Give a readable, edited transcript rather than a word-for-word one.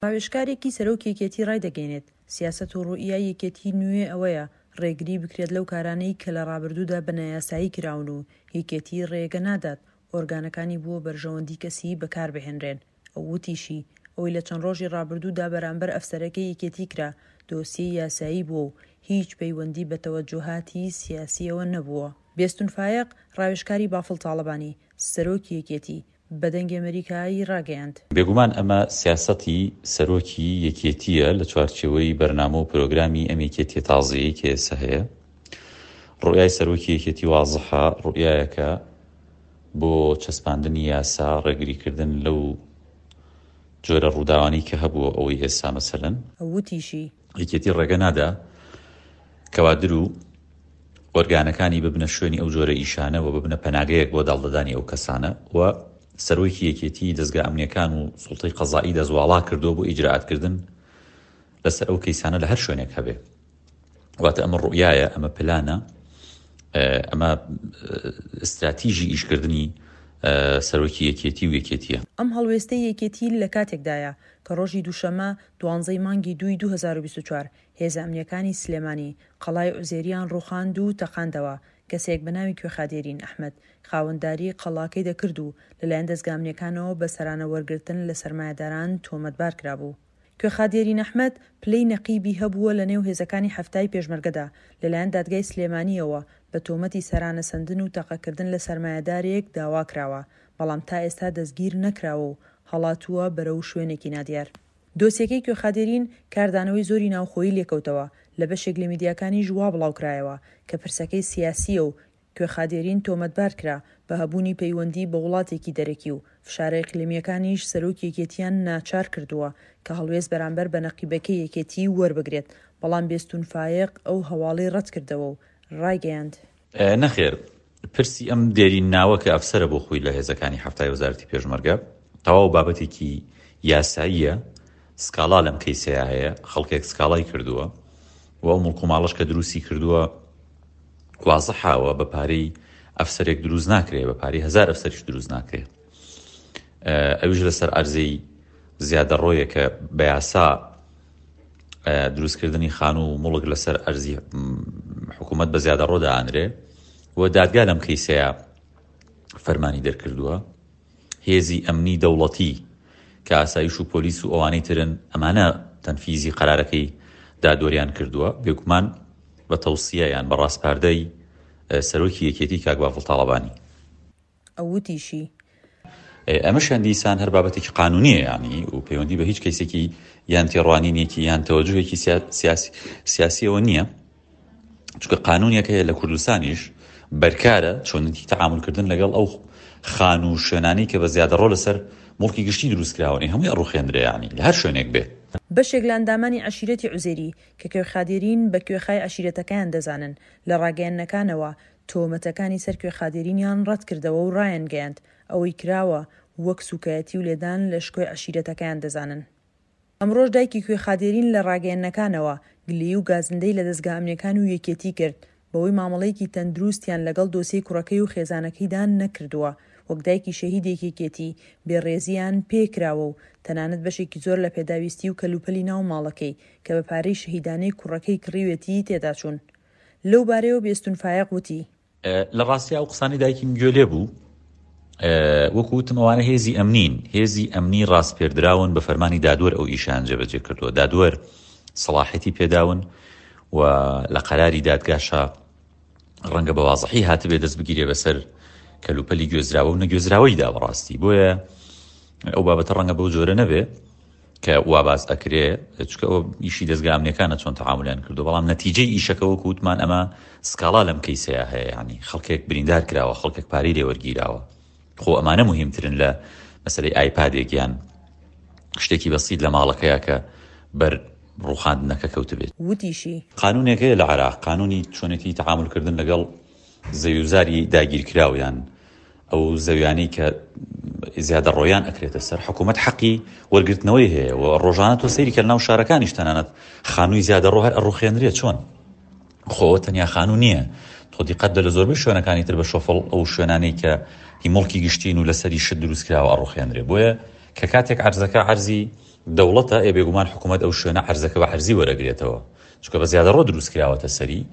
ڕاوێژکارێکی سەرۆکیەکێتی ڕایدەگەیەنێت سیاسەت و ڕوئیای یەکێتی نوێ ئەوەیە ڕێگری بکرێت لەو کارانەی کە لە ڕابردوودا بە نایاسایی کراون و یەکێتی ڕێگە نادات ئۆرگانەکانی بۆ بەرژەوەندی کەسی بەکاربهێنرێن. ئەو وتیشی ئەوەی لە چەند ڕۆژی ڕابردوودا بەرامبەر ئەفسەرەکەی یەکێتی کرا دۆسیەی یاسایی بووە و هیچ پەیوەندی بە تەوەجوهاتی سیاسیەوە نەبووە. بێستون فایق ڕاوێژکاری بافڵ تاڵەبانی سەرۆکی یەکێتی بە دەنگی ئەمریکایی ڕاگەیاند. بێگومان ئەمە سیاسەتی سەرۆکی یەکێتیە لە چوارچێوەی بەرنامە و پرۆگرامی ئەم یەکێتی تازەیە کە ئێستا هەیە. ڕوئیای سەرۆکی یەکێتی وازحە ڕوئیایەکە بۆ چەسپاندنی یاسا ڕێگریکردن لەو جۆرە ڕووداوانی کە هەبووە ئەوەی ئێستا مەسەلەن وتیشی یەکێتی ڕێگە نادا کەوادر و ئۆرگانەکانی ببنە شوێنی ئەو جۆرە ئیشانە و ببنە پەناگەیەک بۆ داڵدەدانی ئەو کەسانە و سەرۆکی یەکێتی دەستگا ئەمنیەکان و سوڵتەی قەزایی دەزواڵا کردو بۆ ئیجرائاتکردن لەسەر ئەو کەیسانە لە هەر شوێنێک هەبێ. واتە ئەمە ڕوئیایە، ئەمە پلانە، ئەمە استراتیژی ئیشکردنی سەرۆکی یەکێتی و یەکێتیە. ئەم هەڵوێستەی یەکێتی لە کاتێکدایە کە ڕۆژی دووشەمە 12 مانگی 2024 هێزە ئەمنیەکانی سلێمانی قەڵای عوزێریان ڕوخاند و تەقاندەوە. کەسێک بە ناوی کوێخادێرین ئەحمەد خاوەنداری قەڵاکەی دەکرد و لەلایەن دەستگا ئەمنیەکانەوە بە سەرانە وەرگرتن لە سەرمایەداران تۆمەتبار کرابوو. کوێخادێرین ئەحمەد پلەی نەقیبی هەبووە لە نێو هێزەکانی هەفتای پێشمەرگەدا لەلایەن دادگای سلێمانیەوە بە تۆمەتی سەرانە سەندن و تەقەکردن لە سەرمایەدارێک داوا کراوە، بەڵام تا ئێستا دەستگیر نەکراوە و هەڵاتووە بەرەو شوێنێکی نادیار. دۆسیەکەی کوێخادێرین کاردانەوەی زۆری ناوخۆیی لێکەوتەوە لە بەشێک لە میدیاکانی ژوا بڵاوکرایەوە کە پرسەکەی سیاسیە و کوێخادێرین تۆمەتبار کرا بە هەبوونی پەیوەندی بە وڵاتێکی دەرەکی و فشارە ئیقلیمیەکانیش سەرۆکی یەکێتیان ناچار کردووە کە هەڵوێست بەرامبەر بە نەقیبەکەی یەکێتی وەربگرێت، بەڵام بێستون فایق ئەو هەواڵەی ڕەت کردەوە و ڕایگەیاند. نەخێر پرسی ئەم دێرین ناوە کە ئەفسەرە بۆ خۆی لە هێزەکانی هەفتای وەزارەتی پێشمەرگە تەواو بابەتێکی یاساییە، سکاڵا لەم کەیسەیە هەیە، خەڵکێک سکاڵای کردووە و ئەو مڵکوماڵەش کە دروستی کردووە وازەحاوە بە پارەی ئەفسەرێک دروست ناکرێت، بە پارەی 1000 ئەفسەریش دروست ناکرێت. ئەویش لەسەر ئەرزەی زیادە ڕۆیە کە بە یاسا دروستکردنی خان و مڵک لەسەر ئەرزی حکوومەت بە زیادە ڕۆ دائانرێ و دادگا لەم کەیسەیە فەرمانی دەرکردووە. هێزی ئەمنی دەوڵەتی کە ئاسایش و پۆلیس و ئەوانەی ترن ئەمانە تەنفیزی قەرارەکەی دادۆریان کردووە بێگومان بە تەوسیەیان بە ڕاستپاردەی سەرۆکی یەکێتی کاک بافڵ تاڵەبانی. ئەوتیشی ئەمەشیان دیسان هەر بابەتێکی قانونیە یانی و پەیوەندی بە هیچ کەیسێکی یان تێڕوانینێکی یان تەوەجوهێکی سیاسیەوە نییە، چونکە قانونیەکە هەیە لە کوردستانیش بەرکارە چۆنەتی تەعاملکردن لەگەڵ ئەو خان و شوێنانی کە بە زیادە ڕۆ لەسەر مڵکی گشتی دروستکراوەی هەمووی ئەڕوخێندرێ یانی لە هەر شوێنێک بێت. بەشێک لە ئەندامانی عەشیرەتی عوزێری کە کوێخادێرین بە کوێخای عەشیرەتەکەیان دەزانن لە ڕاگەیاندنەکانەوە تۆمەتەکانی سەر کوێخادێرینیان ڕەت کردەوە و ڕایانگەیاند ئەوەی کراوە وەک سوکایەتی و لێدان لە شکۆی عەشیرەتەکەیان دەزانن. ئەمڕۆژ دایکی کوێخادێرین لە ڕاگەیاندنەکانەوە گلەیی و گازندەی لە دەستگا ئەمنیەکان و یەکێتی کرد بەوەی مامەڵەیەکی تەندروستیان لەگەڵ دۆسیەی کوڕەکەی و خێزانەکەیدا نەکردووە، وەک دایکی شەهیدێکی یەکێتی بێڕێزیان پێکراوە و تەنانەت بەشێکی زۆر لە پێداویستی و کەلوپەلی ناو ماڵەکەی کە بە پارەی شەهیدانەی کوڕەکەی کڕیوێتی تێدا چوون. لەو بارەیەوە بێستون فایق وتی لە ڕاستی ئەو قسانی دایکیم گوێ بوو، وەکو وتم ئەوانە هێزی ئەمنین، هێزی ئەمنی ڕاستپێردراون بە فەرمانی دادوەر ئەو ئیشان جێبەجێ کردووە، دادوەر سەڵاحەتی پێداون و لە قەراری دادگاشە ڕەنگە بە وازەحی هاتبێ دەست بگیرێ بەسەر کەلوپەلی گوێزراوە و نەگوێزراوەیدا بەڕاستی. بۆیە ئەو بابەتە ڕەنگە بەو جۆرە نەبێ کە وا باز ئەکرێ، چونکە ئەو ئیشی دەستگا ئەمنیەکانە چۆن تەعاملیان کردو، بەڵام نەتیجەی ئیشەکە وەکو وتمان ئەمە سکاڵا لەم کەیسەیە هەیە، یعنی خەڵکێک بریندار کراوە، خەڵکێک پارەی لێ وەرگیراوە. خۆ ئەمانە مهمترن لە مەسەلەی ئایپادێک یان شتێکی بەسیط لە ماڵەکەیە کە بەر ڕوخاندنەکە کەوت بێت. وتیشی قانونێکەیە لە عێراق، قانونی چۆنێتی تەعاملکردن لەگەڵ زەویوزاری داگیرکراویان ئەو زەویانی کە زیادە ڕۆیان ئەکرێتە سەر حکوومەت حەقی وەرگرتنەوەی هەیە و ڕۆژانە تۆ سەیری کە ناو شارەکانیش تەنانەت خانووی زیادە ڕۆ هەر ئەڕوخێنرێت چۆن خۆ تەنیا خانوو نییە، تۆ دیقەت لە زۆربەی شوێنەکانی تر بە شۆفڵ ئەو شوێنانەی کە هی مڵکی گشتین و لەسەری شت دروست کراوە ئەڕوخێنرێ. بۆیە کە کاتێک عەرزەکە عەرزی دەوڵەتە بێگومان حکوومەت ئەو شوێنە عەرزەکە بە عەرزی وەرەگرێتەوە چونکە بە زیادەڕۆ دروست کراوەتە سەری